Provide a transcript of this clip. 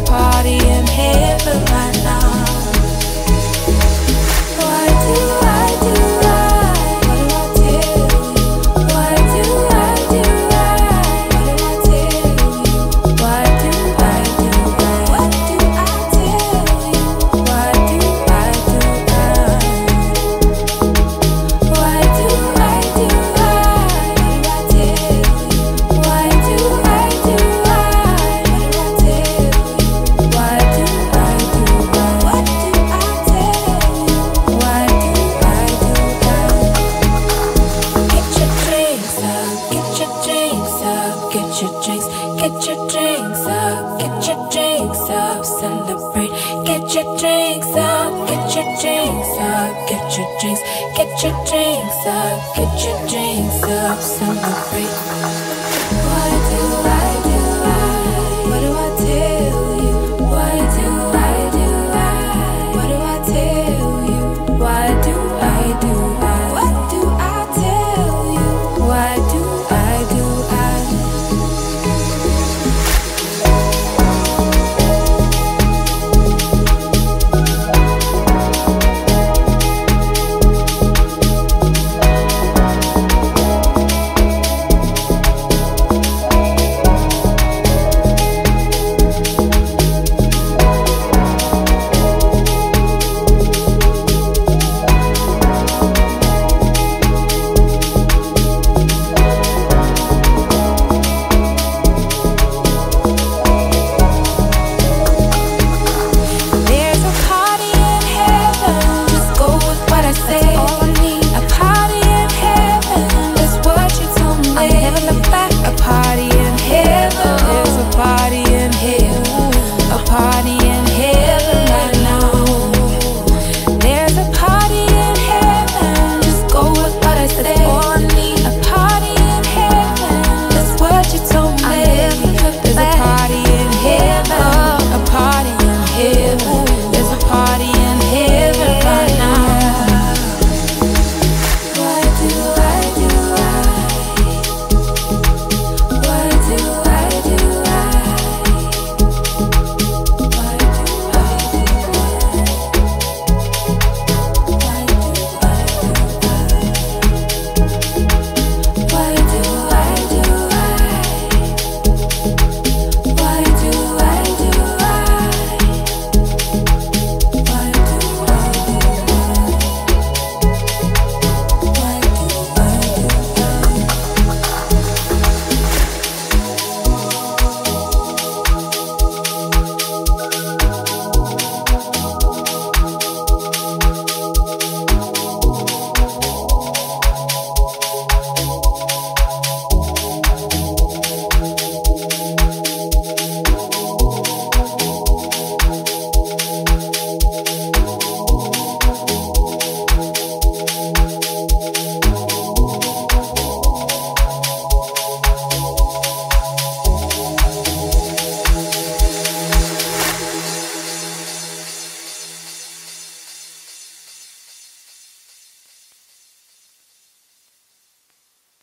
party in heaven right now. Why do I do I? What do I tell you? Why do I do I? What do I tell you? Why do I do I? What do I tell you? Why do I do I? Why do I do I? What do I tell you? Why do I do I? What do I tell you? Why do I do I? What do I tell you? Why do I do I? Get your drinks up, get your drinks up, get your drinks, get your drinks up, get your drinks up, celebrate. Get your drinks up, get your drinks up, get your drinks, get your drinks up, get your drinks up, celebrate.